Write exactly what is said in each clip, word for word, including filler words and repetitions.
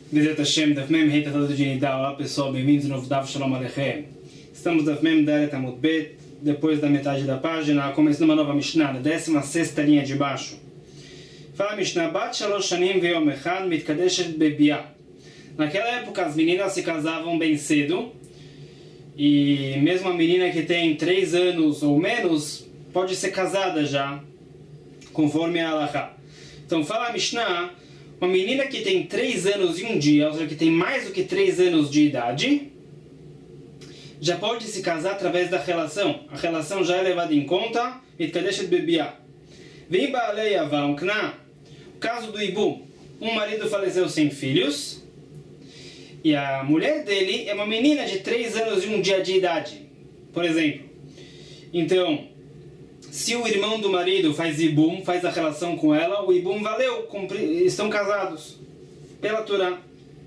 Bezerra Hashem, Daf Mem, Rei Tratado de Nidá. Olá pessoal, bem-vindos de novo, Daf Shalom Aleichem. Estamos Daf Mem, Dalet Amud Bet, depois da metade da página, começando uma nova Mishnah, na décima sexta linha de baixo. Fala a Mishnah, Bat Shalosh Shanim Veyom Echad Mitkadeshet Bebiá. Naquela época as meninas se casavam bem cedo, e mesmo a menina que tem três anos ou menos, pode ser casada já, conforme a Halachá. Então fala a Mishnah, uma menina que tem três anos e um dia, ou seja, que tem mais do que três anos de idade, já pode se casar através da relação. A relação já é levada em conta. Mitkadeshet bebiá. Vem baalei avam kna. O caso do Ibum. Um marido faleceu sem filhos, e a mulher dele é uma menina de três anos e um dia de idade, por exemplo. Então, se o irmão do marido faz Ibum, faz a relação com ela, o Ibum valeu, cumpri, estão casados pela Torá.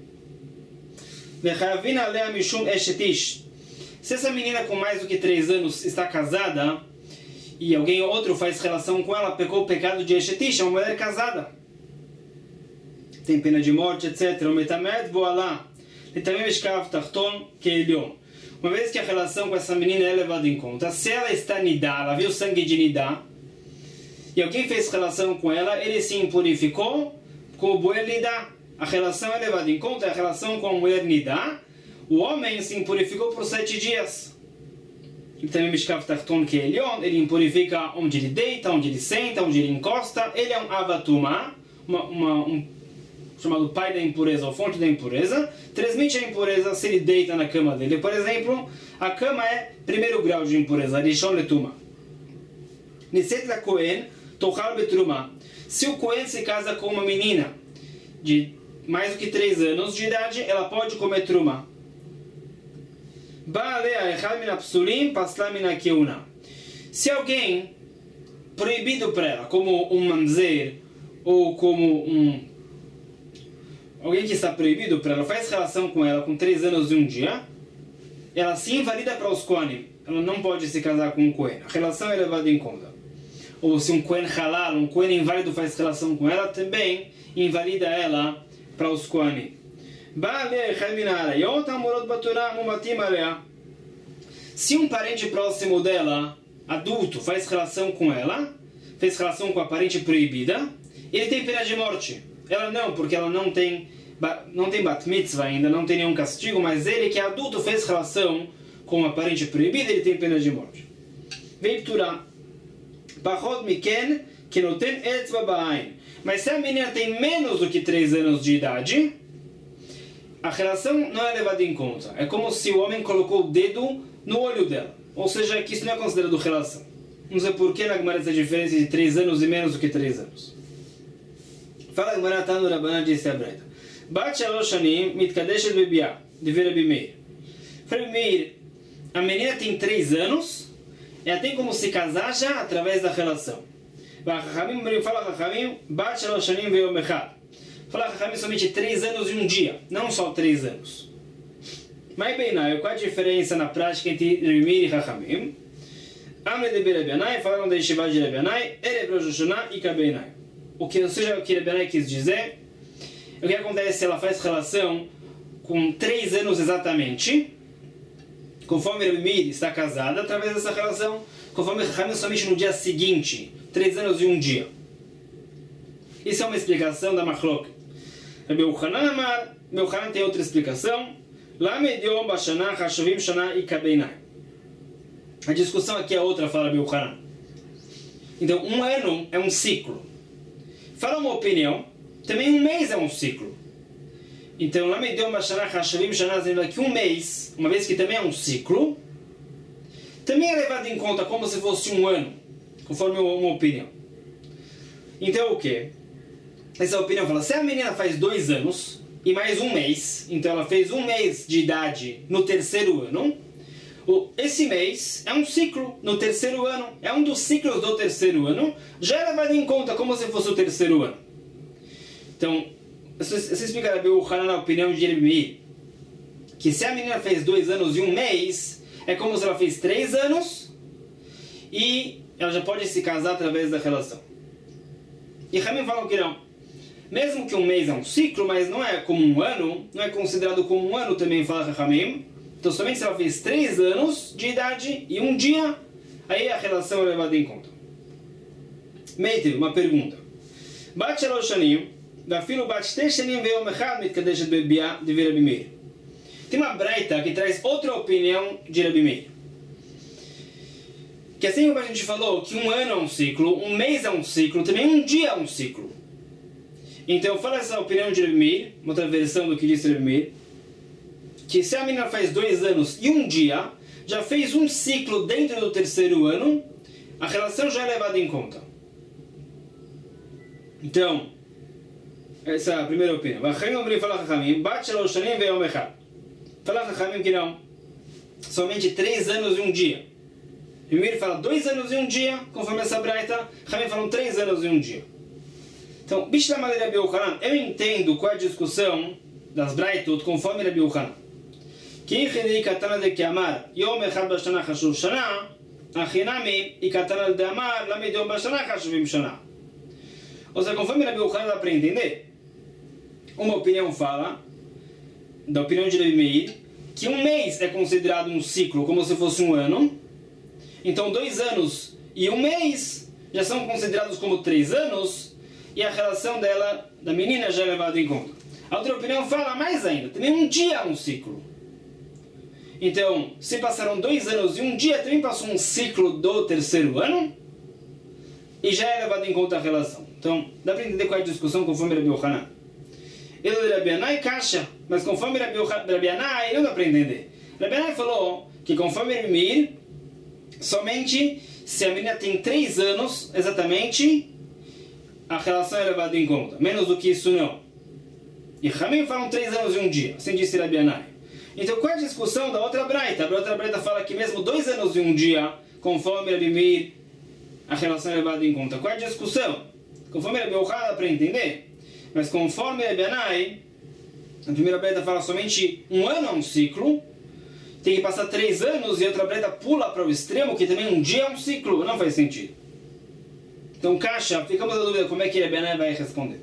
Se essa menina com mais do que três anos está casada e alguém outro faz relação com ela, pecou o pecado de Eshetish, é uma mulher casada, tem pena de morte, etcétera. Uma vez que a relação com essa menina é levada em conta, se ela está nidá, ela viu sangue de nidá, e alguém fez relação com ela, ele se impurificou com o buer nidá. A relação é levada em conta, a relação com a mulher nidá, o homem se impurificou por sete dias. E também Mishkav Tarton, que é Elion, ele impurifica onde ele deita, onde ele senta, onde ele encosta. Ele é um avatuma, uma, uma, um chamado pai da impureza, ou fonte da impureza, transmite a impureza se ele deita na cama dele. Por exemplo, a cama é primeiro grau de impureza, Rishon Letuma. Niset la Kohen, Tochal Betruma. Se o Kohen se casa com uma menina de mais do que três anos de idade, ela pode comer Truma. Baalea Echad Min Apsulim, Pasla Min Keuna. Se alguém proibido para ela, como um mamzer, ou como um alguém que está proibido para ela, faz relação com ela com três anos e um dia, ela se invalida para os Kohanim. Ela não pode se casar com um Kohen. A relação é levada em conta. Ou se um Kohen halal, um Kohen inválido faz relação com ela, também invalida ela para os Kohanim. Se um parente próximo dela, adulto, faz relação com ela, fez relação com a parente proibida, ele tem pena de morte. Ela não, porque ela não tem, não tem bat mitzvah ainda, não tem nenhum castigo, mas ele que é adulto fez relação com uma parente proibida, ele tem pena de morte. Vem Torá. Pachot miken que não tem etzva ba'ain. Mas se a menina tem menos do que três anos de idade, a relação não é levada em conta. É como se o homem colocou o dedo no olho dela. Ou seja, que isso não é considerado relação. Não sei por que na Gemara essa diferença de três anos e menos do que três anos. Fala que Maratá no Rabanan disse a Breta. Bat Shalosh Shanim Mitkadeshet Bebiá. Dever Rabi Meir. Rabi Meir, a menina tem três anos, ela tem como se casar já através da relação. Fala Chachamim, Bat Shalosh Shanim Veyom Echad. Fala Chachamim somente três anos e um dia, não só três anos. Mas bem, qual a diferença na prática entre Rabi Meir e Chachamim? Amre de Rabi Anai, falaram da Yeshiva de Rabi Anai, Erev Rosh Hashanah e Kabeinai. O que, ou seja, o que Rabi Anai quis dizer, o que acontece se ela faz relação com três anos exatamente, conforme Rabi Meir está casada, através dessa relação, conforme Chachamim somente no dia seguinte, três anos e um dia. Isso é uma explicação da Machlok. Rabi Yochanan Amar, meu Yochanan tem outra explicação. Lamed Yom Bashanah Hashavim Shana e Kabeinai. A discussão aqui é outra, fala Rabi Yochanan. Então, um ano é um ciclo. Fala uma opinião, também um mês é um ciclo. Então, lá me deu uma Shana Hashavim Shana, dizendo que um mês, uma vez que também é um ciclo, também é levado em conta como se fosse um ano, conforme uma opinião. Então, o que? Essa opinião fala, se a menina faz dois anos e mais um mês, então ela fez um mês de idade no terceiro ano, esse mês é um ciclo no terceiro ano, é um dos ciclos do terceiro ano, já é levado em conta como se fosse o terceiro ano. Então, você explica Rabi Yochanan na opinião de Rabi Meir, que se a menina fez dois anos e um mês, é como se ela fez três anos e ela já pode se casar através da relação. E Ramim falam que não. mesmo que um mês é um ciclo, mas não é como um ano, não é considerado como um ano também, fala Chachamim. Então, somente se ela fez três anos de idade e um dia, aí a relação é levada em conta. Meitiv, uma pergunta. Bat shalosh shanim, vafilo bat shtei shanim ve'yom echad mitkadeshet bebiá de Rabi Meir. Tem uma braita que traz outra opinião de Rabi Meir. Que assim como a gente falou, que um ano é um ciclo, um mês é um ciclo, também um dia é um ciclo. Então, fala essa opinião de Rabi Meir, uma outra versão do que disse Rabi Meir, que se a menina faz dois anos e um dia, já fez um ciclo dentro do terceiro ano, a relação já é levada em conta. Então, essa é a primeira opinião. Fala Chachamim que não. Somente três anos e um dia. Primeiro fala dois anos e um dia, conforme essa braita. Chachamim falam três anos e um dia. Então, Bishlam ali Rabi Yochanan, eu entendo qual é a discussão das braitot conforme Rabi Yochanan. Que Chidei Katana de Kiamar, Yom Echad Bashana Chashuv Shana, Achinami, e Katana de Amar, Lamed Yom Bashana Chashuvim Shana. Ou seja, conforme Rabi Yochanan dá para entender, uma opinião fala, da opinião de Rabi Meir, que um mês é considerado um ciclo como se fosse um ano, então dois anos e um mês já são considerados como três anos, e a relação dela, da menina, já é levada em conta. A outra opinião fala mais ainda, também um dia é um ciclo. Então, se passaram dois anos e um dia, também passou um ciclo do terceiro ano, e já é levado em conta a relação. Então, dá para entender qual é a discussão conforme Rabi Yochanan. Ele de Rabi Anai caixa, mas conforme Rabi, Rabi Anai não dá para entender. Rabi Anai falou que conforme Rabi Meir, somente se a menina tem três anos, exatamente, a relação é levada em conta. Menos do que isso, não. E Ramim falam três anos e um dia, assim disse Rabi Anai. Então, qual é a discussão da outra braita? A outra braita fala que mesmo dois anos e um dia, conforme Rabi Meir, a relação é levada em conta. Qual é a discussão? Conforme Rabi Yochanan dá para entender, mas conforme Rabi Anai, a primeira braita fala somente um ano é um ciclo, tem que passar três anos e a outra braita pula para o extremo, que também um dia é um ciclo, não faz sentido. Então, caixa, ficamos na dúvida como é que Rabi Anai vai responder.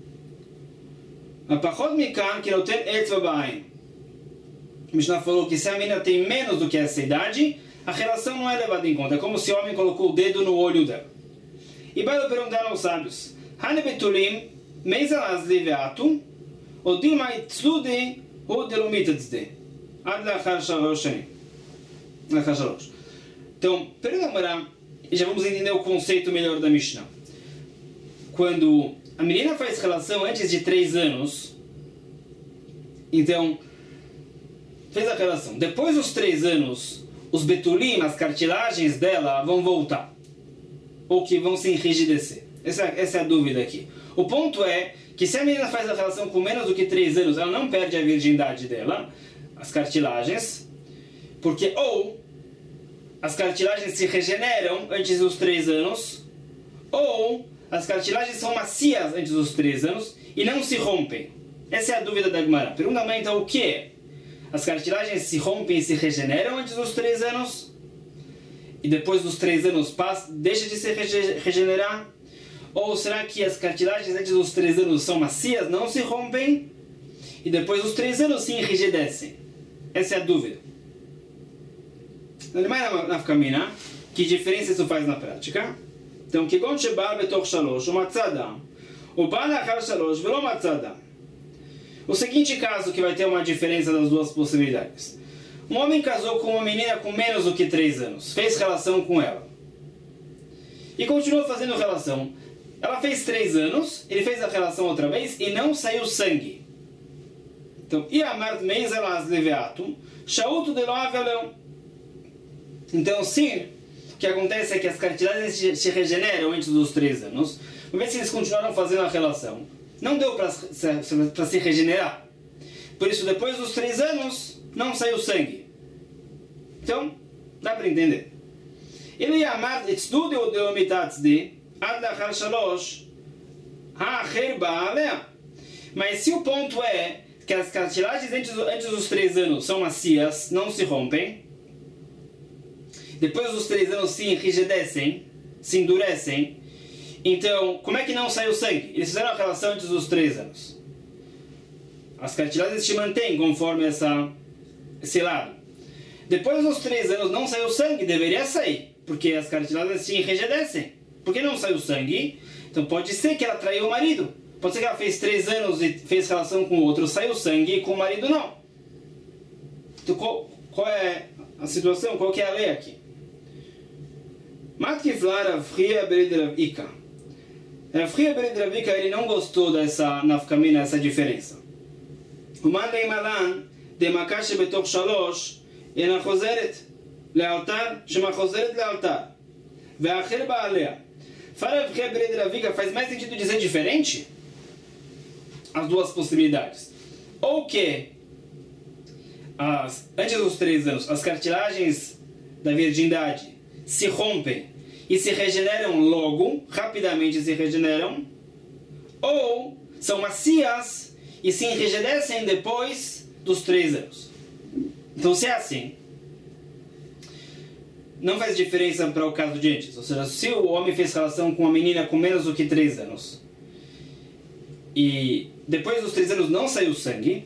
A pachot mikan que não tem etzva ba'ain. A Mishnah falou que se a menina tem menos do que essa idade, a relação não é levada em conta. É como se o homem colocou o dedo no olho dela. E vai perguntar aos sábios: Hane betulim, meizalaz leveatu, ou dilma itzlude, ou delomitatzde. Ad lachar shalosh shanim. Lachar shalosh. Então, pergunta e já vamos entender o conceito melhor da Mishnah. Quando a menina faz relação antes de três anos, então, fez a relação. Depois dos três anos, os betulim, as cartilagens dela, vão voltar. Ou que vão se enrijedecer. Essa, essa é a dúvida aqui. O ponto é que se a menina faz a relação com menos do que três anos, ela não perde a virgindade dela, as cartilagens, porque ou as cartilagens se regeneram antes dos três anos, ou as cartilagens são macias antes dos três anos e não se rompem. Essa é a dúvida da Gemara. Pergunta mãe, então, o que é? As cartilagens se rompem e se regeneram antes dos três anos? E depois dos três anos passa, deixa de se regenerar? Ou será que as cartilagens antes dos três anos são macias, não se rompem? E depois dos três anos se enrijecem? Essa é a dúvida. Na Nafkamina, que diferença isso faz na prática? Então, que gon sheba betoch shalosh, o matzada, o bala achar shalosh, velo matzada. O seguinte caso que vai ter uma diferença das duas possibilidades. Um homem casou com uma menina com menos do que três anos, fez relação com ela. E continuou fazendo relação. Ela fez três anos, ele fez a relação outra vez e não saiu sangue. Então, Iamart meizelaz leveatum, shautu de loavelão. Então, sim, o que acontece é que as cartilagens se regeneram antes dos três anos. Uma vez que eles continuaram fazendo a relação, não deu para se regenerar. Por isso, depois dos três anos, não saiu sangue. Então, dá para entender. Ele Iamart etzdude o deomitatzde, ad lachar shalosh, ha'acher ba'alea. Mas se o ponto é que as cartilagens antes, antes dos três anos são macias, não se rompem, depois dos três anos se enrijecem, se endurecem, Então, como é que não saiu sangue? Eles fizeram a relação antes dos três anos. As cartilagens se mantêm conforme essa, esse lado. Depois dos três anos não saiu sangue, deveria sair, porque as cartilagens se enrijecem. Por que não saiu sangue? Então pode ser que ela traiu o marido. Pode ser que ela fez três anos e fez relação com o outro, saiu sangue e com o marido não. Então qual, qual é a situação? Qual que é a lei aqui? Matkiflar Avchia Bered Rav Ika. Avchia Bered Rav Ika, ele não gostou dessa nafkamina, essa diferença. Uman leimalan demaka shebetoch shalosh ena chozeret lealtar shema chozeret lealtar ve'acher ba'alea. Fala Avchia Bered Rav Ika, faz mais sentido dizer diferente? As duas possibilidades. Ou que as, antes dos três anos as cartilagens da virgindade se rompem e se regeneram logo, rapidamente se regeneram, ou são macias e se enrijecem depois dos três anos. Então, se é assim, não faz diferença para o caso de antes. Ou seja, se o homem fez relação com uma menina com menos do que três anos e depois dos três anos não saiu sangue,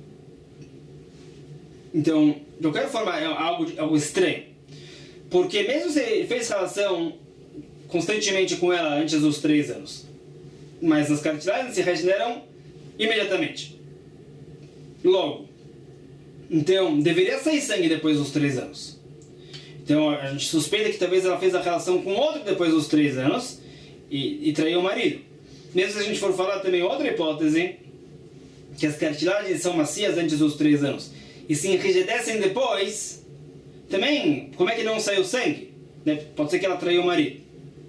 então, de qualquer forma, é algo, algo estranho. Porque mesmo se ele fez relação constantemente com ela antes dos três anos, mas as cartilagens se regeneram imediatamente. Logo. Então, deveria sair sangue depois dos três anos. Então, a gente suspeita que talvez ela fez a relação com outro depois dos três anos e, e traiu o marido. Mesmo se a gente for falar também outra hipótese, que as cartilagens são macias antes dos três anos e se enrijecem depois, também, como é que não saiu sangue? Né? Pode ser que ela traiu o marido.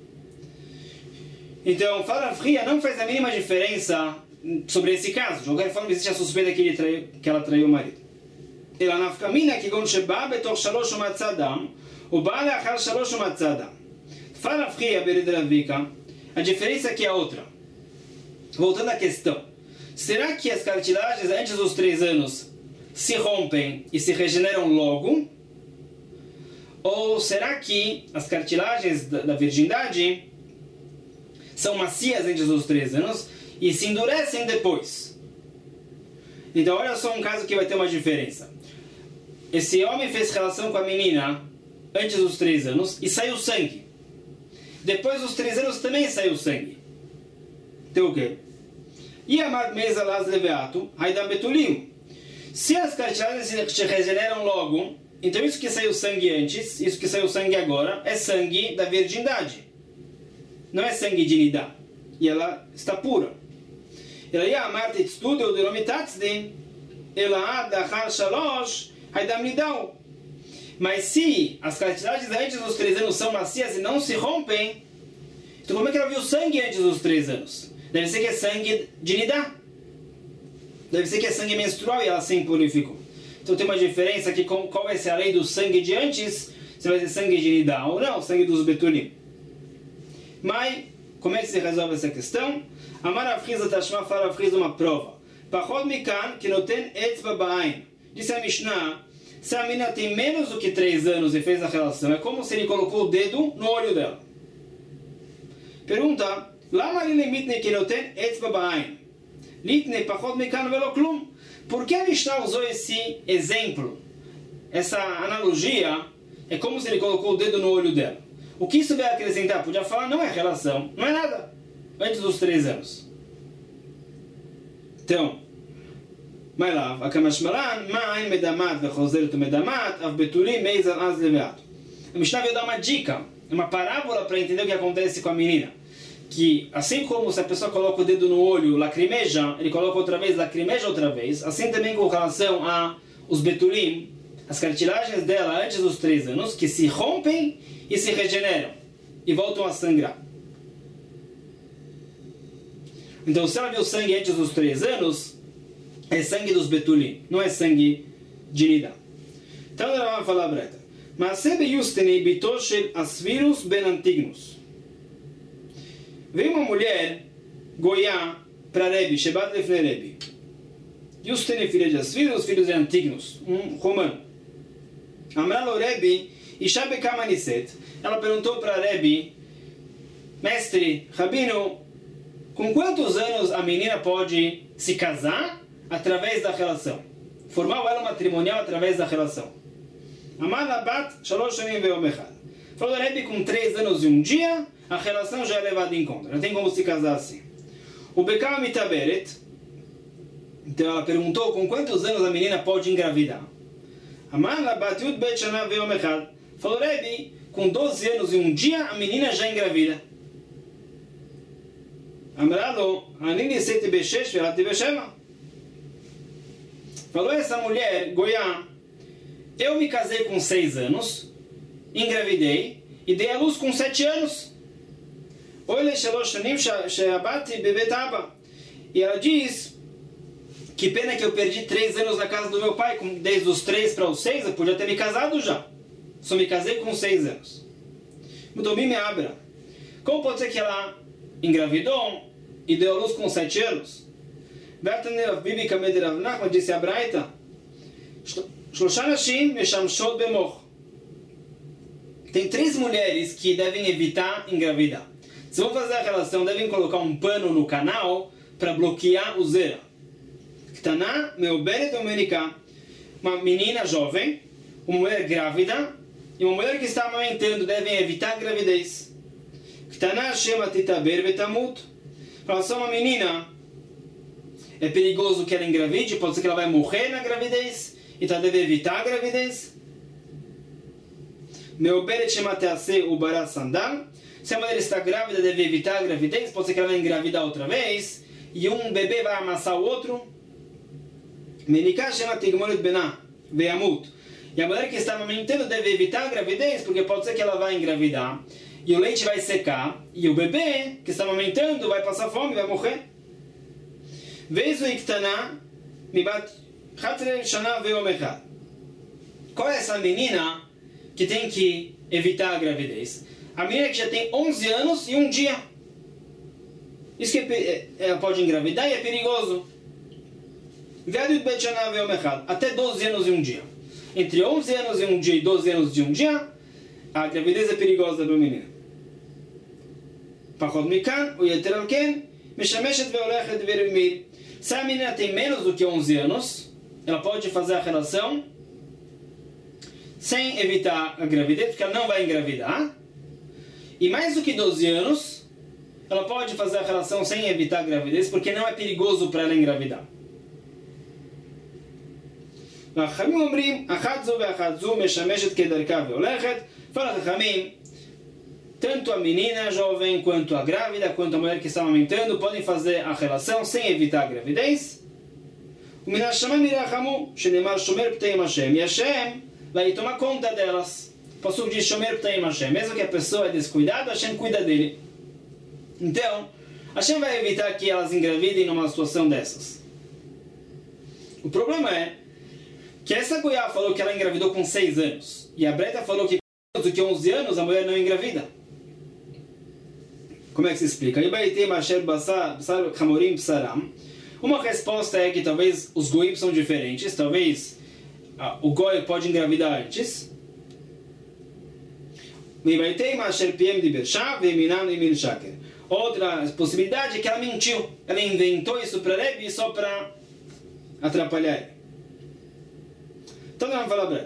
Então, Fala Fria não faz a mínima diferença sobre esse caso. De qualquer forma, existe a suspeita que, ele traiu, que ela traiu o marido. Ela nafkamina que gon sheba betoch shalosh umatzadam uba leachar shalosh umatzadam. Fala Fria Bered Rav Ika, a diferença aqui é outra. Voltando à questão, será que as cartilagens antes dos três anos se rompem e se regeneram logo? Ou será que as cartilagens da, da virgindade são macias antes dos três anos e se endurecem depois? Então olha só um caso que vai ter uma diferença. Esse homem fez relação com a menina antes dos três anos e saiu sangue. Depois dos três anos também saiu sangue. Então o quê? Se as cartilagens se regeneram logo, então isso que saiu sangue antes, isso que saiu sangue agora, é sangue da virgindade. Não é sangue de Nidá. E ela está pura. Ela ia amar tetstudo de nomitatsdin, ela adachar shalosh, haidam nidau. Mas se as cartilagens antes dos três anos são macias e não se rompem, então como é que ela viu sangue antes dos três anos? Deve ser que é sangue de Nidá. Deve ser que é sangue menstrual e ela se impurificou. Então tem uma diferença aqui, qual vai ser a lei do sangue de antes, se vai ser sangue de Nidá ou não, sangue dos Betulim. Mas, como é que se resolve essa questão? Amar Avchisa Tashma fala Avchisa uma prova. Pachod mikan que não tem etzba ba'ain. Disse a Mishnah, se a menina tem menos do que três anos e fez a relação, é como se ele colocou o dedo no olho dela. Pergunta, Lama li limitne que não tem etzba ba'ain? Litne pachod mikan velo klum. Por que a Mishnah usou esse exemplo? Essa analogia é como se ele colocou o dedo no olho dela. O que isso vai acrescentar? Podia falar, não é relação, não é nada. Antes dos três anos. Então, vai lá. A Mishnah veio dar uma dica, uma parábola para entender o que acontece com a menina. Que assim como se a pessoa coloca o dedo no olho, lacrimeja, ele coloca outra vez, lacrimeja outra vez, assim também com relação a os betulim, as cartilagens dela antes dos três anos, que se rompem e se regeneram e voltam a sangrar. Então, se ela viu sangue antes dos três anos, é sangue dos betulim, não é sangue de Nidá. Então, ela vai falar breta. Mas sebe yusteni bitoshel asvirus ben antignus. Veio uma mulher goiá para Rebbe, Shebat lefne Rebbe. Yusteni, filha de Asvirus, filhos de Antignos, um romano. Amralo Rebbe, Isha bekama niset. Ela perguntou para Rebbe, mestre, Rabino, com quantos anos a menina pode se casar através da relação? Formar o elo matrimonial através da relação. Amar bat shalosh shanim ve'yom echad. Falou Rebbe, com três anos e um dia, a relação já é levada em conta. Não tem como se casar assim. O Bekama Mitaberet, então ela perguntou com quantos anos a menina pode engravidar. Amar bat yud bet shana ve'yom echad. Falou Rebbe, com doze anos e um dia, a menina já engravida. Amrado, anini sete beshesh ve'ati besheva. Falou essa mulher, Goiá, eu me casei com seis anos, engravidei e dei à luz com sete anos. Olha, shalosh shanim she'abati bebet abba. E ela diz, que pena que eu perdi três anos na casa do meu pai, desde os três para os seis, eu podia ter me casado já. Só me casei com seis anos. Mudomi me abra. Como pode ser que ela engravidou e deu à luz com sete anos? Bibi Kamed Rav Nachman disse a Braita, tem três mulheres que devem evitar engravidar. Se vão fazer a relação, devem colocar um pano no canal para bloquear o zera. Ktana meoberet umenika, uma menina jovem, uma mulher grávida e uma mulher que está amamentando devem evitar a gravidez. Ktana shema titaber vetamut. Fala só uma menina, é perigoso que ela engravide, pode ser que ela vai morrer na gravidez, então deve evitar a gravidez. Meoberet shema tease ubara sandal. Se a mulher está grávida, deve evitar a gravidez, pode ser que ela vai engravidar outra vez, e um bebê vai amassar o outro. Menika shema tigmolet benah ve'amut. E a mulher que está amamentando deve evitar a gravidez, porque pode ser que ela vai engravidar, e o leite vai secar, e o bebê que está amamentando vai passar fome, vai morrer. Veizu iktana mibat chatre shana ve'yom echad. Qual é essa menina que tem que evitar a gravidez? A menina que já tem onze anos e um dia. Isso que é, ela pode engravidar e é perigoso. Até doze anos e um dia. Entre onze anos e um dia e doze anos e um dia, a gravidez é perigosa para a menina. Se a menina tem menos do que onze anos, ela pode fazer a relação sem evitar a gravidez, porque ela não vai engravidar. E mais do que doze anos, ela pode fazer a relação sem evitar a gravidez, porque não é perigoso para ela engravidar. Fala Chachamim, tanto a menina jovem, quanto a grávida, quanto a mulher que está amamentando, podem fazer a relação sem evitar a gravidez. E Hashem vai tomar conta delas. Passuco diz Shomer Ptaim Hashem. Mesmo que a pessoa é descuidada, Hashem cuida dele. Então, Hashem vai evitar que elas engravidem numa situação dessas. O problema é que essa Goiá falou que ela engravidou com seis anos. E a Breta falou que com menos do que onze anos a mulher não engravida. Como é que se explica? Uma resposta é que talvez os Goim são diferentes. Talvez ah, o Goi pode engravidar antes. Outra possibilidade é que ela mentiu. Ela inventou isso para Rebbe só para atrapalhar ele. Então vamos falar Breta.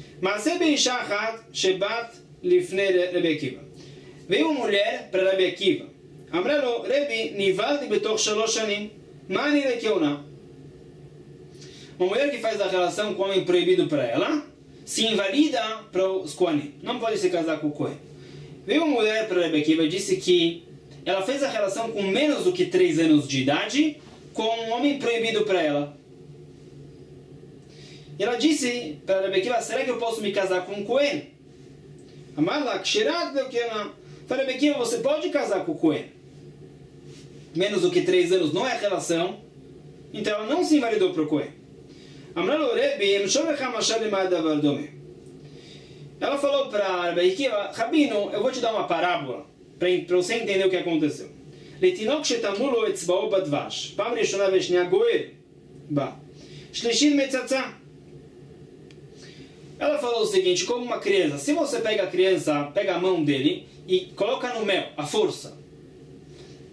Veio uma mulher para Rebbe Akiva. Amralo, Rebbe, nivaldi betoch shalosh shanim. Mani lekeuna. Uma mulher que faz a relação com o homem proibido para ela, se invalida para os Kohanim. Não pode se casar com o Kohen. Veio uma mulher para Rebbe Akiva e disse que ela fez a relação com menos do que três anos de idade com um homem proibido para ela. E ela disse para Rebbe Akiva, será que eu posso me casar com um Kohen? Amarla, kshirat lekeuna. Para Rebbe Akiva, você pode casar com o Kohen. Menos do que três anos não é relação, então ela não se invalidou para o Kohen. Ela falou para Rebbe Akiva, Rabino, eu vou te dar uma parábola para você entender o que aconteceu. Ela falou o seguinte, como uma criança, se você pega a criança, pega a mão dele e coloca no mel, a força,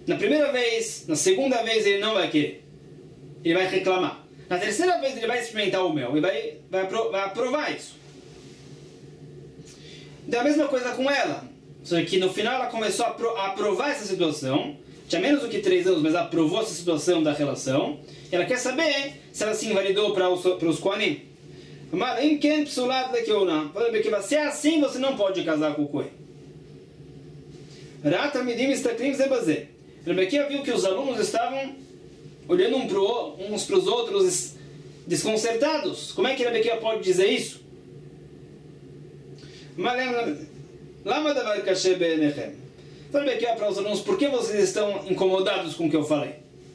Na primeira vez, na segunda vez ele não vai querer. Ele vai reclamar. Na terceira vez ele vai experimentar o mel e vai, vai, apro vai aprovar isso. Então a mesma coisa com ela. Só que no final ela começou a, apro a aprovar essa situação. Tinha menos do que três anos, mas ela aprovou essa situação da relação. E ela quer saber se ela se invalidou para os, para os Kohanim. Se é assim, você não pode casar com o Kohen. Rebequia viu que os alunos estavam olhando um pro, uns para os outros desconcertados. Como é que Rebequia pode dizer isso? Lama davar kashe be'enechem. Rebequia para os alunos, por que vocês estão incomodados com o que eu falei?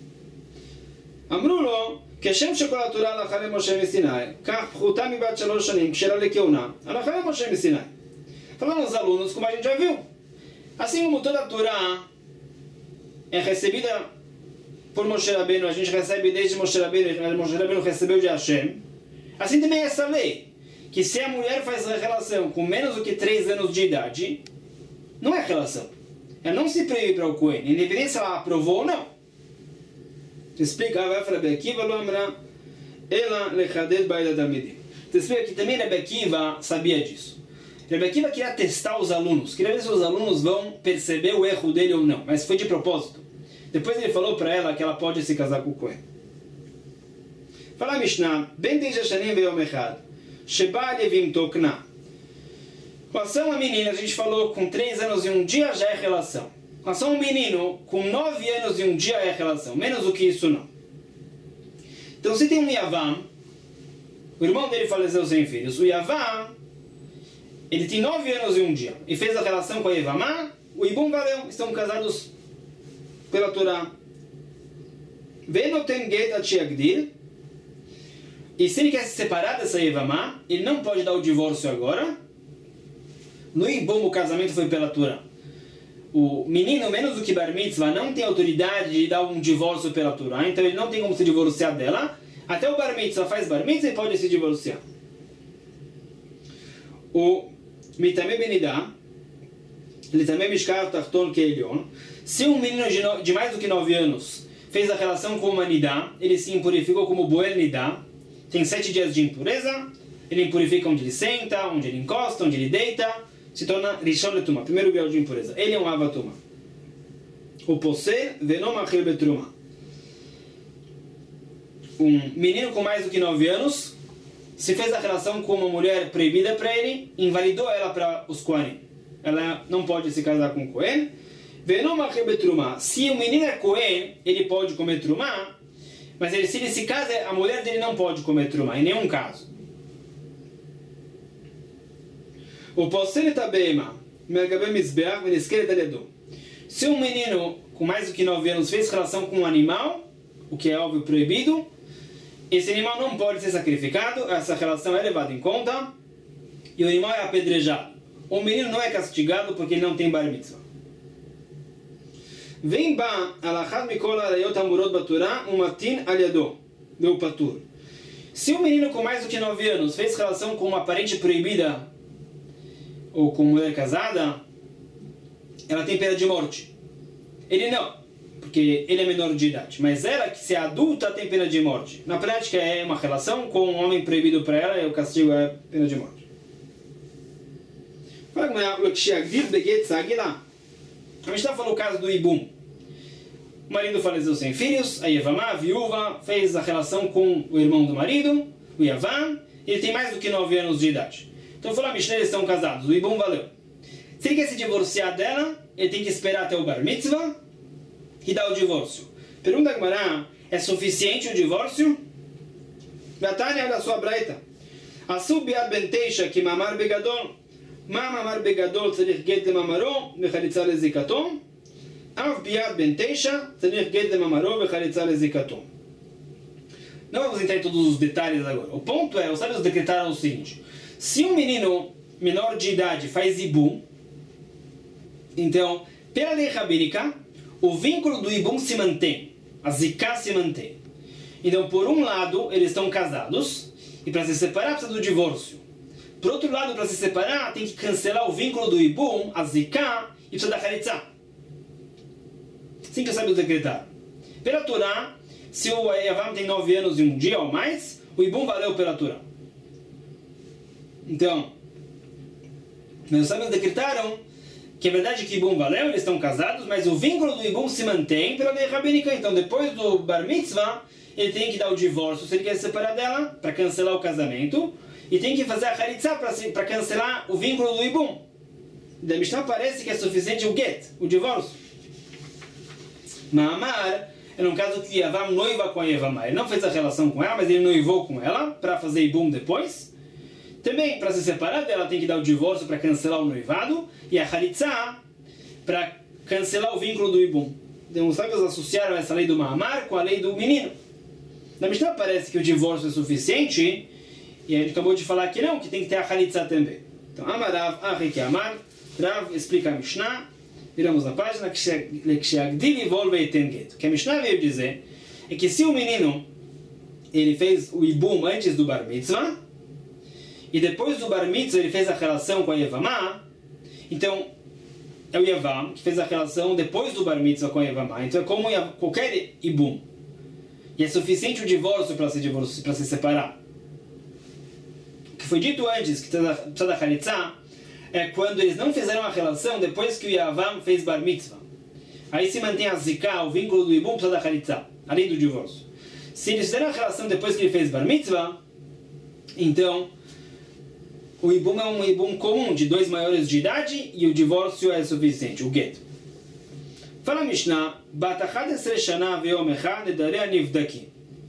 Amrulo, כשם שכל התורה הלכה למשה מסיני, כך פחותה מבת שלוש שנים, כשרה לכהונה, הלכה למשה מסיני. Falando aos alunos, como a gente já viu. Assim como toda a Torá é recebida por Moshe Rabbeinu, a gente recebe desde Moshe Rabbeinu, Moshe Rabbeinu recebeu de Hashem. Assim também é essa lei, que se a mulher faz relação com menos do que três anos de idade, não é relação. Ela não se proíbe para o Kohen, independente se ela aprovou ou não. Explica, vai falar Rebbe Akiva, lo amra, ela lechaded ba'ila talmidim. Explica que também Rebbe Akiva sabia disso. Rebbe Akiva queria testar os alunos, queria ver se os alunos vão perceber o erro dele ou não, mas foi de propósito. Depois ele falou para ela que ela pode se casar com o Kohen. Fala Mishnah, ben teisha shanim veyom echad, sheba levim tokna. Relação a menina, a gente falou com três anos e um dia já é relação. Relação a um menino, com nove anos e um dia é relação. Menos do que isso não. Então se tem um Yavam, o irmão dele faleceu sem filhos. O Yavam, ele tem nove anos e um dia. E fez a relação com a Yevamá, o Ibum valeu. Estão casados pela Torá. Venoten get atchiagdir. E se ele quer se separar dessa Yevamá, ele não pode dar o divórcio agora. No Ibum o casamento foi pela Torá. O menino, menos do que Bar Mitzvah, não tem autoridade de dar um divórcio pela Torá, então ele não tem como se divorciar dela. Até o Bar Mitzvah faz Bar Mitzvah e pode se divorciar. O Mitame Benidá, ele também Mishkar Tarton Keilion. Se um menino de, no, de mais do que nove anos fez a relação com uma Nidá, ele se impurificou como Boel Nidá, tem sete dias de impureza, ele impurifica onde ele senta, onde ele encosta, onde ele deita, se torna Rishon Letuma, primeiro grau de impureza. Ele é um Avatuma. O Posel Venom Achir Betruma. Um menino com mais do que nove anos, se fez a relação com uma mulher proibida para ele, invalidou ela para os Kohanim. Ela não pode se casar com o Kohen. Venom Achir Betruma. Se o menino é Kohen, ele pode comer Trumá, mas ele, se ele se casa, a mulher dele não pode comer Trumá, em nenhum caso. O posel tabema, mergabe mizbeach, venisquele taledou. Se um menino com mais do que nove anos fez relação com um animal, o que é óbvio proibido, esse animal não pode ser sacrificado, essa relação é levada em conta, e o animal é apedrejado. O menino não é castigado porque ele não tem bar mitzvah. Vem ba alachad mikol arayot amurot baturá umatin aliadó, meu patur. Se um menino com mais do que nove anos fez relação com uma parente proibida ou com mulher casada, ela tem pena de morte. Ele não, porque ele é menor de idade. Mas ela, que se é adulta, tem pena de morte. Na prática é uma relação com um homem proibido para ela e o castigo é pena de morte. A gente está falando o caso do Ibum. O marido faleceu sem filhos, a Yevamá, a viúva, fez a relação com o irmão do marido, o Yavam, e ele tem mais do que nove anos de idade. Então, falou a Mishnah, eles estão casados. O Ibum valeu. Se ele quer se divorciar dela, ele tem que esperar até o Bar Mitzvah e dar o divórcio. Pergunta a Gemara, é suficiente o divórcio? Betânia, olha a sua braita. Asub biad ben teisha ki mamar begadol. Ma mamar begadol tzarich get de mamaro vechalitza lezikatom. Av biad ben teisha tzarich get de mamaro vechalitza lezikatom. Não vamos entrar em todos os detalhes agora. O ponto é, os sábios decretaram o seguinte. Se um menino menor de idade faz Ibum, então, pela lei rabínica, o vínculo do Ibum se mantém, a Ziká se mantém. Então, por um lado, eles estão casados, e para se separar precisa do divórcio. Por outro lado, para se separar, tem que cancelar o vínculo do Ibum, a Ziká, e precisa da Haritzá. Assim que os sábios decretaram. Pela Torá, se o Yavam tem nove anos e um dia ou mais, o Ibum valeu pela Torá. Então, os sábios decretaram que é verdade que Ibum valeu, eles estão casados, mas o vínculo do Ibum se mantém pela lei rabínica. Então, depois do Bar Mitzvah, ele tem que dar o divórcio se ele quer se separar dela, para cancelar o casamento, e tem que fazer a Haritzah para cancelar o vínculo do Ibum. Da Mishnah parece que é suficiente o get, o divórcio. Ma'amar é um caso que Yavam noiva com a Yevamah. Ele não fez a relação com ela, mas ele noivou com ela para fazer Ibum depois. Também, para se separar dela, tem que dar o divórcio para cancelar o noivado, e a Haritzah para cancelar o vínculo do Ibum. Então, os sábios associaram essa lei do Ma'amar com a lei do menino. Na Mishnah parece que o divórcio é suficiente, e a gente acabou de falar que não, que tem que ter a Haritzah também. Então, Amarav, Arrik Amar, Rav explica a Mishnah, viramos na página, que a Mishnah veio dizer é que se o menino ele fez o Ibum antes do Bar Mitzvah, e depois do Bar Mitzvah ele fez a relação com a Yevamah, então é o Yavam que fez a relação depois do Bar Mitzvah com a Yevamah, então é como qualquer Ibum. E é suficiente o divórcio para se, divorci- para se separar. O que foi dito antes, que precisa da Haritzah, é quando eles não fizeram a relação depois que o Yavam fez Bar Mitzvah. Aí se mantém a Zika, o vínculo do Ibum, precisa da Haritzah, além do divórcio. Se eles fizeram a relação depois que ele fez Bar Mitzvah, então o Ibum é um Ibum comum, de dois maiores de idade, e o divórcio é suficiente, o get. Fala Mishnah, Bat אחת עשרה שנה ויום אחד נדריה נבדקים.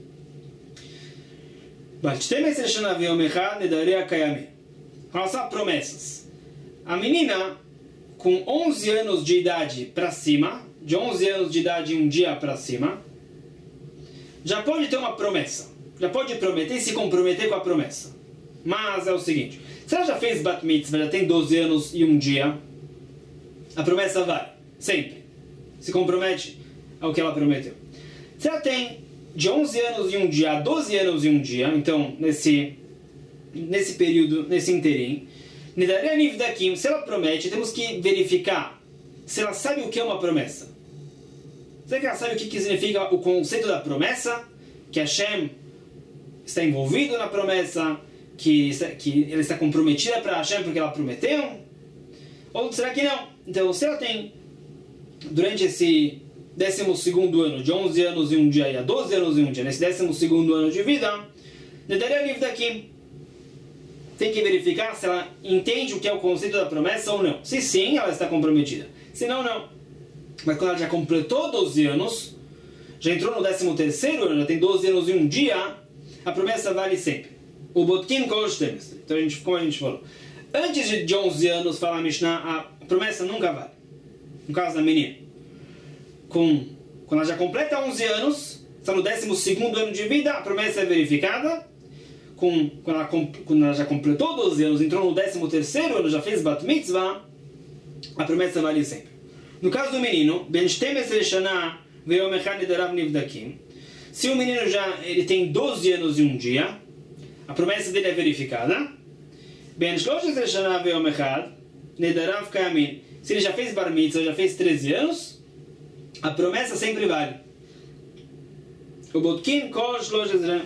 בת שתים עשרה שנה ויום אחד נדריה קיימים. Relação a promessas. A menina com onze anos de idade para cima, de onze anos de idade um dia para cima, já pode ter uma promessa. Já pode prometer e se comprometer com a promessa. Mas é o seguinte, se ela já fez Bat Mitzvah, já tem doze anos e um dia, a promessa vale, sempre. Se compromete ao que ela prometeu. Se ela tem de onze anos e um dia a doze anos e um dia, então nesse, nesse período, nesse interim, se ela promete, temos que verificar se ela sabe o que é uma promessa. Será que ela sabe o que significa o conceito da promessa? Que Hashem está envolvido na promessa, que, que ela está comprometida para Hashem porque ela prometeu? Ou será que não? Então, se ela tem, durante esse décimo segundo ano, de onze anos e um dia e a doze anos e um dia, nesse décimo segundo ano de vida, Nedaria livre daqui. Tem que verificar se ela entende o que é o conceito da promessa ou não. Se sim, ela está comprometida. Se não, não. Mas quando ela já completou doze anos, já entrou no décimo terceiro ano, já tem doze anos e um dia, a promessa vale sempre. O Botkin Kol Shtemestre. Então, a gente, como a gente falou, antes de onze anos, fala a Mishnah, a promessa nunca vale. No caso da menina. Com, quando ela já completa onze anos, está no décimo segundo ano de vida, a promessa é verificada. Com, quando, ela, quando ela já completou doze anos, entrou no décimo terceiro ano, já fez Bat Mitzvah, a promessa vale sempre. No caso do menino, Ben shtem esrei shana veyom echad nedarav nivdakim, se o menino já ele tem doze anos e um dia, a promessa dele é verificada. Ben shlosh esrei shana veyom echad nedarav kayamin, se ele já fez Bar Mitzvah, já fez treze anos, a promessa sempre vale. O Botkin kol shlosh esrei.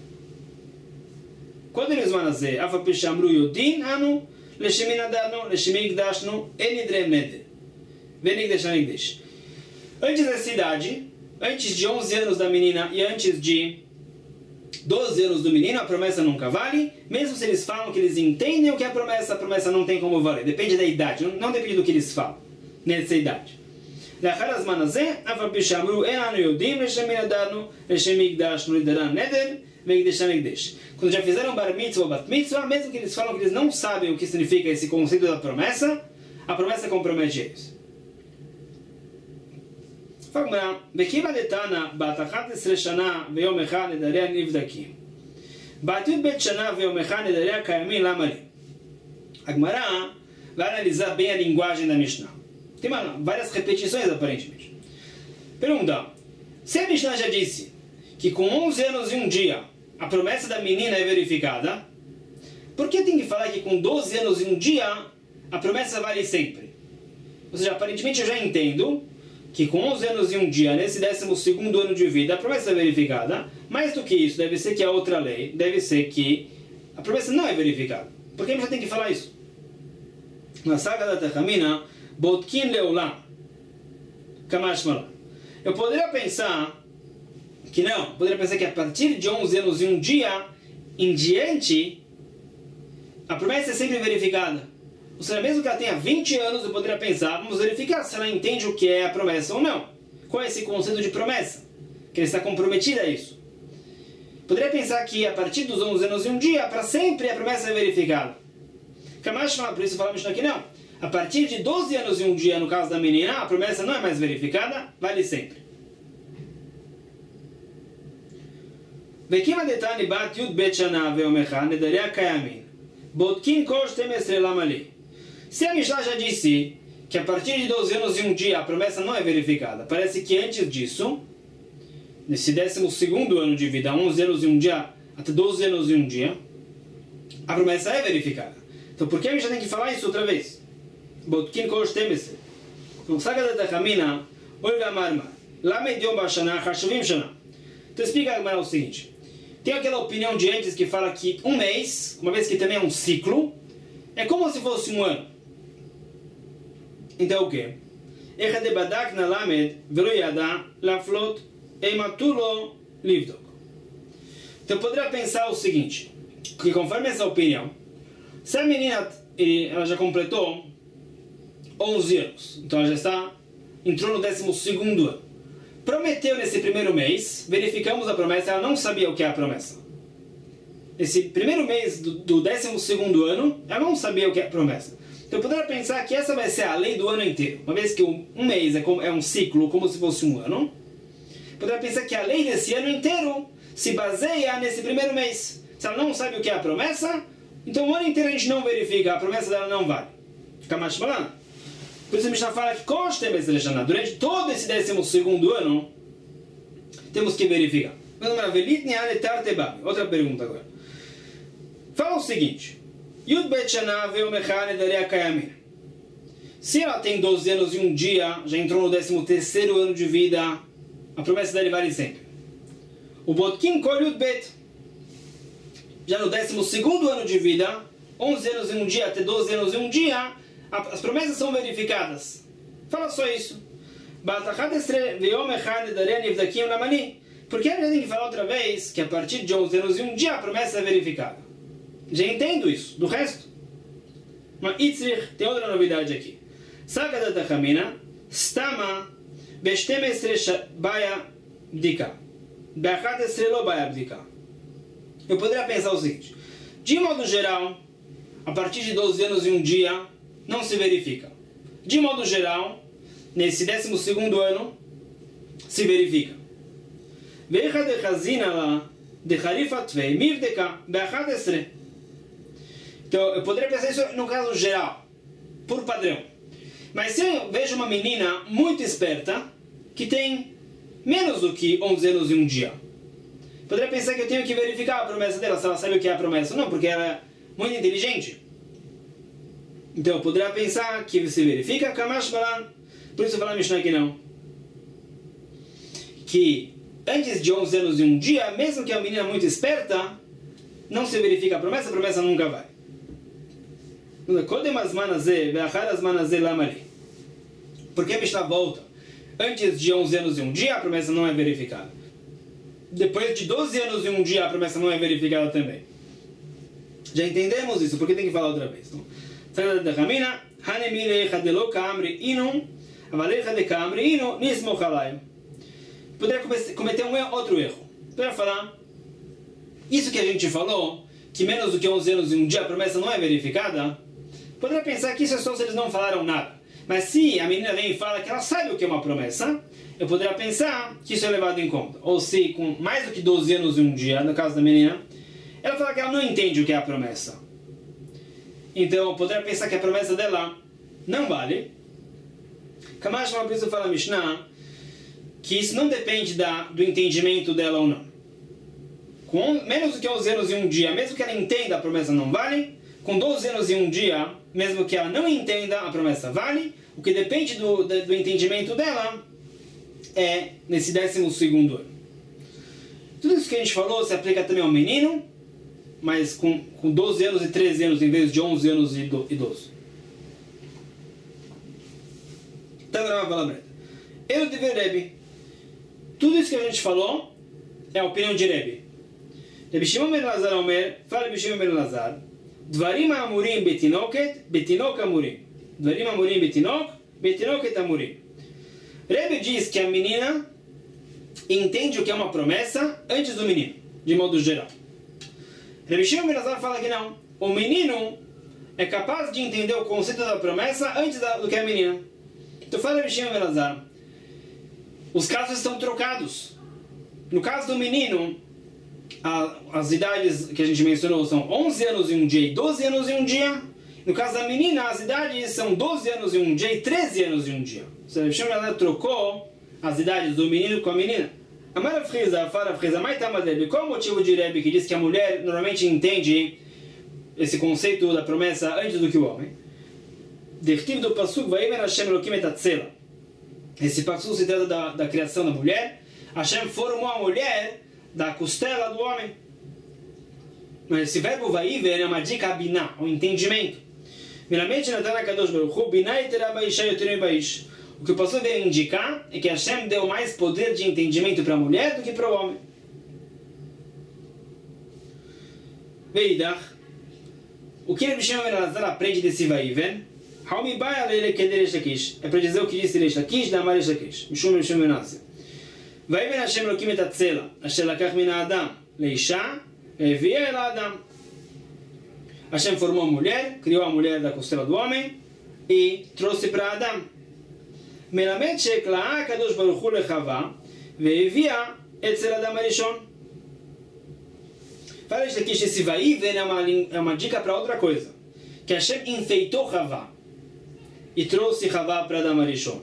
Quando eles vão dizer, Afa Pishamru Yodin Anu, Leshemi Nadarnu, Leshemi Gdashnu, Enidrem Neder. Venigdashnu Enigdash. Antes dessa idade, antes de onze anos da menina e antes de doze anos do menino, a promessa nunca vale. Mesmo se eles falam que eles entendem o que é a promessa, a promessa não tem como valer. Depende da idade, não, não depende do que eles falam nessa idade. לאחר הזמן הזה, אף על פי שאמרו אין אנו יודעים לשם נדרנו, לשם הקדשנו נדרן נדר והקדשן הקדש. Quando já fizeram Bar Mitzvah ou Bat Mitzvah, mesmo que eles falam que eles não sabem o que significa esse conceito da promessa, a promessa compromete eles. Fala, בקיבה דתנא בת אחת עשרה שנה ויום אחד נדריה נבדקים. בת י"ב שנה ויום אחד נדריה קיימים, למה לי? A Gemara vai analisar bem a linguagem da Mishnah. Tem uma, várias repetições, aparentemente. Pergunta, se a Mishnah já disse que com onze anos e um dia a promessa da menina é verificada, por que tem que falar que com doze anos e um dia a promessa vale sempre? Ou seja, aparentemente eu já entendo que com onze anos e um dia, nesse décimo segundo ano de vida, a promessa é verificada. Mais do que isso, deve ser que a outra lei, deve ser que a promessa não é verificada. Por que a gente tem que falar isso? Na saga da Techamina, Botkin Leolam, Kamash Malan. Eu poderia pensar que não, poderia pensar que a partir de onze anos e um dia em diante, a promessa é sempre verificada. Ou seja, mesmo que ela tenha vinte anos, eu poderia pensar, vamos verificar se ela entende o que é a promessa ou não. Qual é esse conceito de promessa? Que ela está comprometida a isso. Poderia pensar que a partir dos onze anos e um dia, para sempre a promessa é verificada. Kamash fala, por isso falamos aqui não. A partir de doze anos e um dia, no caso da menina, a promessa não é mais verificada, vale sempre. Vekima detani bat yud bet shana ve'om echad nedaria kayamin. Botkin kol shtem esrei lam ali. Se a Mishnah já disse que a partir de doze anos e um dia a promessa não é verificada, parece que antes disso, nesse décimo segundo ano de vida, onze anos e um dia, até doze anos e um dia, a promessa é verificada. Então por que a Mishnah tem que falar isso outra vez? Botkin kol shtem esrei. Então, saga da Techamina, oi ve'amarma, lamed yom ba'shana chashuvim shana. Então explica o seguinte. Tem aquela opinião de antes que fala que um mês, uma vez que também é um ciclo, é como se fosse um ano. Então o quê? Então eu poderia pensar o seguinte, que conforme essa opinião, se a menina ela já completou onze anos, então ela já está, entrou no décimo segundo ano, prometeu nesse primeiro mês, verificamos a promessa, ela não sabia o que é a promessa. Nesse primeiro mês do, do décimo segundo ano, ela não sabia o que é a promessa. Então eu poderia pensar que essa vai ser a lei do ano inteiro. Uma vez que um, um mês é, como, é um ciclo, como se fosse um ano, eu poderia pensar que a lei desse ano inteiro se baseia nesse primeiro mês. Se ela não sabe o que é a promessa, então o ano inteiro a gente não verifica, a promessa dela não vale. Fica mais falando. Por isso a Mishnah fala que durante todo esse décimo segundo ano, temos que verificar. Outra pergunta agora. Fala o seguinte. Se ela tem doze anos e um dia, já entrou no décimo terceiro ano de vida, a promessa dele vale sempre. O Botkin Kol Yud Bet, já no décimo segundo ano de vida, onze anos e um dia até doze anos e um dia, as promessas são verificadas. Fala só isso. Por que a gente tem que falar outra vez que a partir de onze anos e um dia a promessa é verificada? Já entendo isso. Do resto, mas Itzrich tem outra novidade aqui. Saga da Techamina, Stama, Beshtem Esre Baya Bdika, Beachat Esre Lo Baya Bdika. Eu poderia pensar o seguinte: de modo geral, a partir de doze anos e um dia, não se verifica. De modo geral, nesse décimo segundo ano, se verifica. Veja de Chazina lá, de Harifatvei, Mivdeka, Beachat Esre. Então, eu poderia pensar isso no caso geral, por padrão. Mas se eu vejo uma menina muito esperta, que tem menos do que onze anos e um dia, poderia pensar que eu tenho que verificar a promessa dela, se ela sabe o que é a promessa ou não, porque ela é muito inteligente. Então, eu poderia pensar que se verifica, Kamash Balan, por isso eu falo a Mishnah aqui não. Que antes de onze anos e um dia, mesmo que a menina muito esperta, não se verifica a promessa, a promessa nunca vai. Por que a Mishnah volta? Antes de onze anos e um dia, a promessa não é verificada. Depois de doze anos e um dia, a promessa não é verificada também. Já entendemos isso, por que tem que falar outra vez? Poderia cometer um outro erro. Poderia falar, isso que a gente falou, que menos do que onze anos e um dia a promessa não é verificada, poderia pensar que isso é só se eles não falaram nada. Mas se a menina vem e fala que ela sabe o que é uma promessa, eu poderia pensar que isso é levado em conta. Ou se com mais do que doze anos e um dia, no caso da menina, ela fala que ela não entende o que é a promessa. Então eu poderia pensar que a promessa dela não vale. Kamash uma pessoa fala Mishnah que isso não depende da, do entendimento dela ou não. Com menos do que onze anos e um dia, mesmo que ela entenda, a promessa não vale. Com doze anos e um dia, mesmo que ela não entenda, a promessa vale. O que depende do, do, do entendimento dela é nesse décimo segundo ano. Tudo isso que a gente falou se aplica também ao menino, mas com, com doze anos e treze anos em vez de onze anos e doze. Então, eu dever Rebbe. Tudo isso que a gente falou é a opinião de Rebbe. Rebbe Shimon ben Elazar Omer, fala Rebbe Shimon ben Elazar, Dvarim amurim betinoket, betinok amurim. Dvarim amurim betinok, betinoket amurim. Rebbe diz que a menina entende o que é uma promessa antes do menino, de modo geral. Rebbe Shimon ben Elazar fala que não. O menino é capaz de entender o conceito da promessa antes da, do que a menina. Então fala Rebbe Shimon ben Elazar, os casos estão trocados. No caso do menino, a, as idades que a gente mencionou são onze anos e um dia e doze anos e um dia. No caso da menina, as idades são doze anos e um dia e treze anos e um dia. O Rebbe Shimon ben Elazar trocou as idades do menino com a menina. A Mara Frisa fala, Frisa, mas tá, qual é o motivo de Rebbe que diz que a mulher normalmente entende esse conceito da promessa antes do que o homem? Dertiv do Pasuk, Vaimer Hashem Elokim et Atzela. Esse Pasuk se trata da, da criação da mulher. Hashem formou a mulher da costela do homem. Mas esse verbo Vaiver é uma dica a biná, um entendimento. Meramente na Tana Kadosh Baruch Hu, biná itera baisha yoterim baish. O que o Pasuk veio indicar é que Hashem deu mais poder de entendimento para a mulher do que para o homem. Veidach, o que Rebbe Shimon ben Elazar aprende desse Vaiver? É para dizer o que disse Reish Lakish da Amar Reish Lakish. Mishum Mishum Menashe. Vaiver Hashem Elokim et Atzela, asher lakach min ha'adam leisha, ve'evia el ha'adam. Hashem formou a mulher, criou a mulher da costela do homem e trouxe para Adam. Melamed she'ekla'ah Kadosh Baruch Hu lechava, ve'evia etzel Adam harishon. Fala Reish Lakish, esse Vaiver é uma, é uma dica para outra coisa. Que Hashem enfeitou Havá e trouxe Havá para Adam Arishon.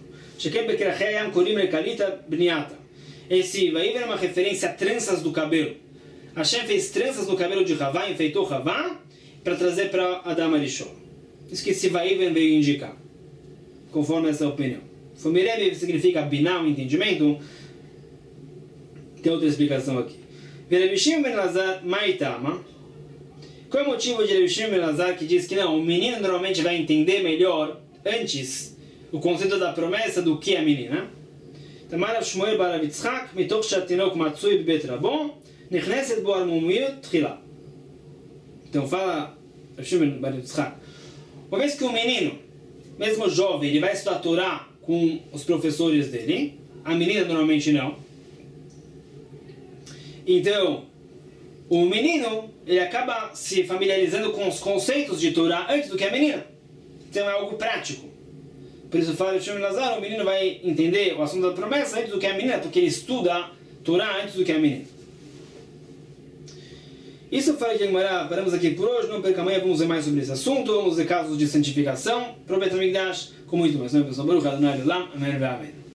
Esse Vaiver é uma referência a tranças do cabelo. Hashem fez tranças no cabelo de Havá, enfeitou Havá para trazer para Adam Arishon. Isso que esse Vaiver veio indicar, conforme essa opinião. Fomirebe significa biná, um entendimento. Tem outra explicação aqui. Rebbe Shimon ben Elazar Maitama. Qual é o motivo de Rebbe Shimon ben Elazar que diz que não, o menino normalmente vai entender melhor antes o conceito da promessa do que a menina? Tamar Shmuel bar Yitzchak, mitoch shatinok matzui bebet rabon, nechneset bo armumiyut tchila. Então fala Rebbe Shimon bar Yitzchak, uma vez que o menino, mesmo jovem, ele vai estudar a Torá com os professores dele, a menina normalmente não. Então, o menino, ele acaba se familiarizando com os conceitos de Torá antes do que a menina. Então é algo prático. Por isso fala o Shimon ben Elazar, o menino vai entender o assunto da promessa antes do que a menina, porque ele estuda Torá antes do que a menina. Isso fala que agora paramos aqui por hoje, não perca amanhã, vamos ver mais sobre esse assunto, vamos ver casos de santificação, Profeta Migdash, com muito mais. Amém.